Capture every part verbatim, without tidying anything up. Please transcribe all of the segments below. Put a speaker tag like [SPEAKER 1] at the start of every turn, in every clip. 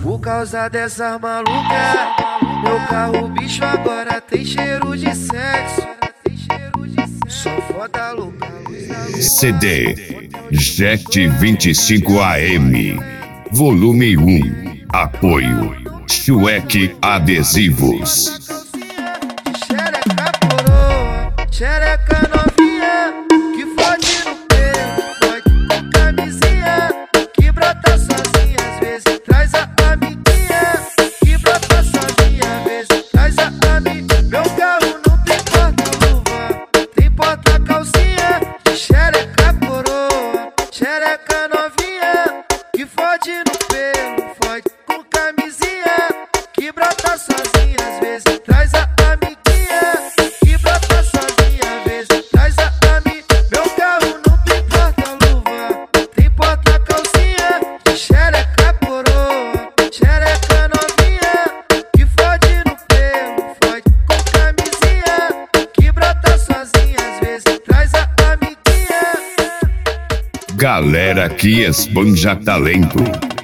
[SPEAKER 1] Por causa dessas malucas, meu carro bicho agora tem cheiro de sexo. Sou foda louca.
[SPEAKER 2] C D Jet vinte e cinco A M Volume um. Apoio Chueque Adesivos.
[SPEAKER 1] Xereca coroa, xereca novinha, que fode no pelo, fode com camisinha, que brota sozinha, às vezes traz a amiguinha, que brota sozinha, às vezes traz a amiguinha. Meu carro não tem porta-luva, tem porta-calcinha, de xereca coroa, xereca novinha, que fode no pelo, fode com camisinha, que brota sozinha, às vezes traz a amiguinha, que brota sozinha, às vezes traz a amiguinha. Meu carro não tem porta-luva, tem porta-calcinha, de xereca coroa, xereca novinha, que fode no pelo, fode com camisinha, que brota sozinha, às vezes traz a amiguinha.
[SPEAKER 2] Galera que esbanja talento.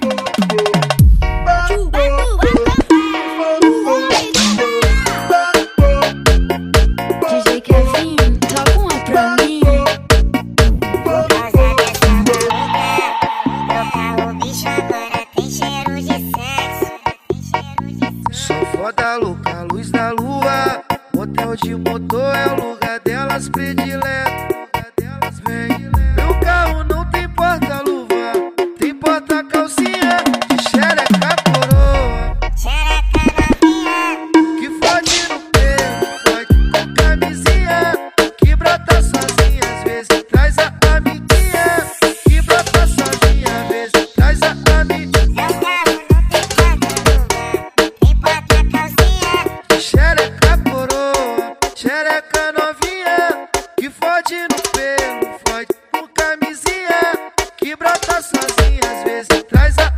[SPEAKER 1] Sou foda louca, luz da lua, motel de motor é o lugar delas predileto. Vem, meu carro não tem porta-luva, tem porta-calcinha, de xereca coroa, que fode no pelo, fode com camisinha, que brota sozinha, às vezes traz a amiguinha, que brota sozinha, às vezes traz a amiguinha. Xereca coroa, xereca novinha, que fode no pelo, fode com camisinha, que brota sozinha, às vezes traz a